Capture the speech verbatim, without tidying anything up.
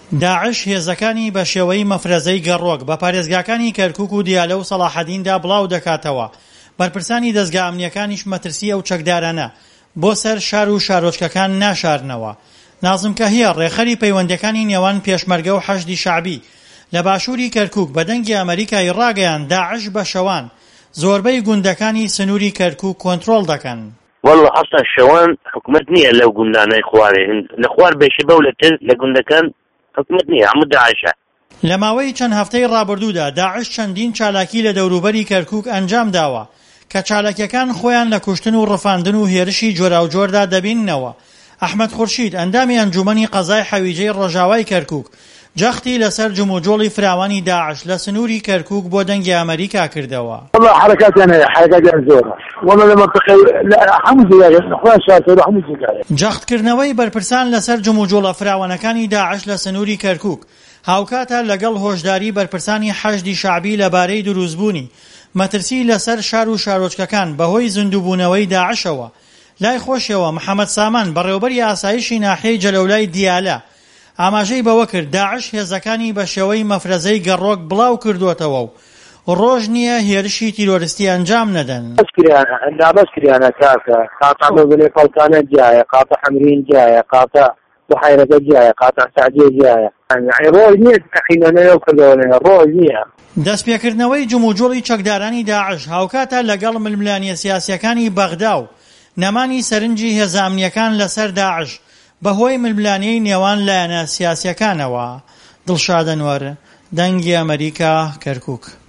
داعش هێزەکانی بە شێوەی مەفرەزەی گەڕۆک بە پارێزگاکانی کەرکووک و دیالە و سەلاحەدیندا بڵاو دەکاتەوە. بەرپرسانی دەستگا ئەمنیەکانیش مەترسی ئەو چەکدارانە بۆ سەر شار و شارۆچکەکان ناشارنەوە. نازم کەهیە ڕێخەری پەیوەندەکانی نێوان پێشمەرگە و حەشدی شعبی لە باشووری کەرکووک بە دەنگی ئەمریکای ڕاگەیان داعش بە شەوان زۆربەی گوندەکانی سنووری کەرکووک کۆنتڕۆڵ دەکەن. والله حسن شەوان حکومت نییە لەو گوندانەی خوارێ لە خوار بێشەبە و لەتر لە گوندەکان حکومت نییە، هەموو داعشە. لە ماوەی چەند هەفتەی ڕابردوودا داعش چەندین چالاکی لە دەوروبەری کەرکووک ئەنجام داوە کە چالاکیەکان خۆیان لە کوشتن و ڕفاندن و هێرشی جۆراوجۆردا دەبیننەوە. ئەحمەد خورشید ئەندامی ئەنجومەنی قەزای حەویجەی ڕۆژاوای کەرکووک جەختی لەسەر جموجۆڵی فراوانی داعش لە سنووری کەرکووک بۆ دەنگی ئەمریکا کردەوە. والله حرکاتیان هەیە، حرکاتیان زۆرە. والله لە منطقەی هەموو جێگایە خوان شارکەوتووە هەموو جێگایە. جەختکردنەوەی بەرپرسان لەسەر جموجۆڵە فراوانەکانی داعش لە سنووری کەرکووک هاوکاتە لەگەڵ هۆشداری بەرپرسانی حەشدی شعبی لەبارەی دروستبوونی مەترسی لەسەر شار و شارۆچکەکان بەهۆی زیندووبوونەوەی داعشەوە. لای خۆشەوە محەممەد سامان بەڕێوەبەری ئاسایشی ناحیەی جەلەولای دیالە ئاماژەی بەوە کرد داعش هێزەکانی بە شێوەی مەفرەزەی گەڕۆک بڵاو کردوتەوە و ڕۆژ نییە هێرشی تیرۆریستی ئەنجام نەدەن. دابەس کریانە کاکە قاتە بەبلێ پەڵکانە جایە، قاتە حەمرین جایە، قاتە بحیرەکە جایە، قاتە سعدیە جایە. ڕۆژ نییە تەقینەوە کردەوە، ڕۆژ نییە. دەستپێکردنەوەی جموجۆڵی چەکدارانی داعش هاوکاتە لەگەڵ ململانیە سیاسیەکانی بەغدا و نەمانی سەرنجی هێزامنیەکان لەسەر داعش بەهۆی ململانەی نێوان لایەنە سیاسیەکانەوە. دڵشاد ئەنوەر، دەنگی ئەمریکا، کەرکووک.